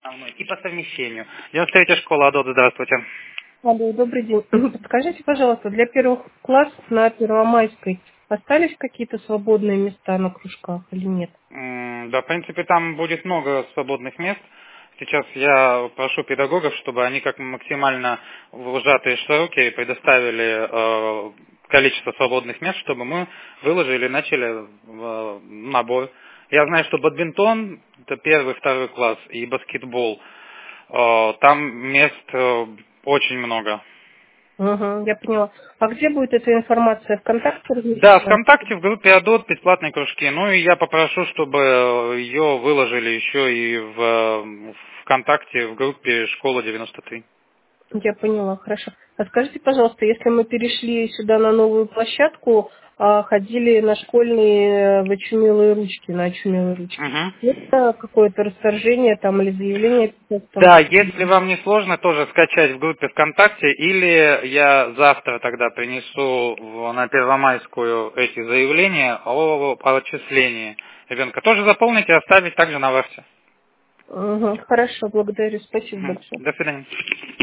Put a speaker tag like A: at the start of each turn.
A: И по совмещению. 93-я школа АДОТ, здравствуйте.
B: Алло, добрый день. Подскажите, пожалуйста, для первых классов на Первомайской остались какие-то свободные места на кружках или нет?
A: Да, в принципе, там будет много свободных мест. Сейчас я прошу педагогов, чтобы они как максимально в сжатые сроки предоставили количество свободных мест, чтобы мы выложили и начали набор. Я знаю, что бадминтон, это первый, второй класс, и баскетбол, там мест очень много.
B: Угу, я поняла. А где будет эта информация? ВКонтакте
A: Да,
B: размещена?
A: ВКонтакте в группе АДОТ бесплатные кружки. Ну и я попрошу, чтобы ее выложили еще и в ВКонтакте в группе «Школа 93».
B: Я поняла, хорошо. А скажите, пожалуйста, если мы перешли сюда на новую площадку, ходили на школьные вычумелые ручки, на очумелые ручки,
A: Мгм.
B: это какое-то расторжение там или заявление?
A: Да, если вам не сложно, тоже скачать в группе ВКонтакте, или я завтра тогда принесу на Первомайскую эти заявления о отчислении ребенка. Тоже заполните и оставить также на вахте.
B: Угу, хорошо, благодарю, спасибо большое.
A: До свидания.